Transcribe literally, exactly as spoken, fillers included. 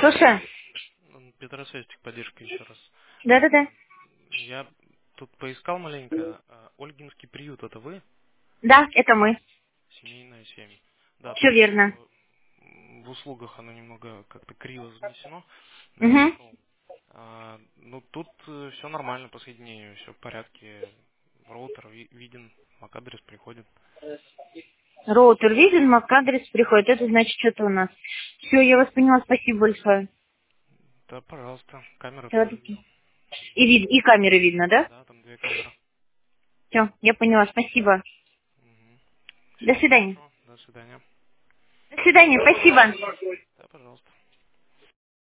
Слушай. Петросвязь, техподдержка еще раз. Да-да-да. Я тут поискал маленько. А, Ольгинский приют, это вы? Да, это мы. Семейная семья. Да, Все тут верно. э, в услугах оно немного как-то криво занесено, но я Угу. нашел. А, ну, тут все нормально по соединению, все в порядке. Роутер ви- виден, MAC-адрес приходит. Роутер виден, MAC-адрес приходит. Это значит, что-то у нас. Все, я вас поняла. Спасибо большое. Да, пожалуйста, камеры тоже Всё-таки. видел. И, вид... и камеры видно, да? Да, там две камеры. Все, я поняла. Спасибо. До Все, свидания. хорошо, до свидания. До свидания. Спасибо. Да, пожалуйста.